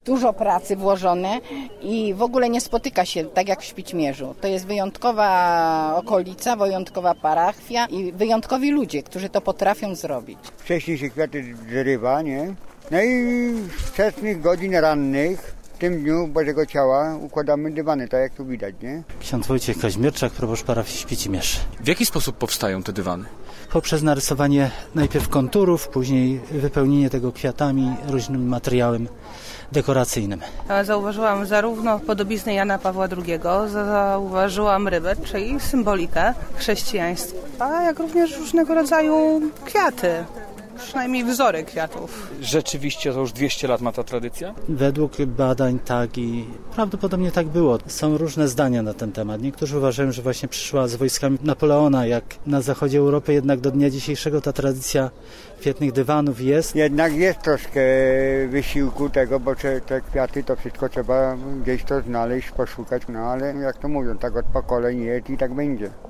dużo pracy włożone i w ogóle nie spotyka się tak jak w Śpićmierzu. To jest wyjątkowa okolica, wyjątkowa parafia i wyjątkowi ludzie, którzy to potrafią zrobić. Wcześniej się kwiaty zrywa, nie? No i z wczesnych godzin rannych w tym dniu Bożego Ciała układamy dywany, tak jak tu widać, nie? Ksiądz Wojciech Kaźmierczak, proboszcz parafii Śpićmierz. W jaki sposób powstają te dywany? Poprzez narysowanie najpierw konturów, później wypełnienie tego kwiatami, różnym materiałem dekoracyjnym. Zauważyłam zarówno podobiznę Jana Pawła II, zauważyłam rybę, czyli symbolikę chrześcijaństwa, jak również różnego rodzaju kwiaty. Przynajmniej wzory kwiatów. Rzeczywiście to już 200 lat ma ta tradycja? Według badań tak i prawdopodobnie tak było. Są różne zdania na ten temat. Niektórzy uważają, że właśnie przyszła z wojskami Napoleona, jak na zachodzie Europy, jednak do dnia dzisiejszego ta tradycja kwietnych dywanów jest. Jednak jest troszkę wysiłku tego, bo te kwiaty to wszystko trzeba gdzieś to znaleźć, poszukać, no ale jak to mówią, tak od pokoleń jest i tak będzie.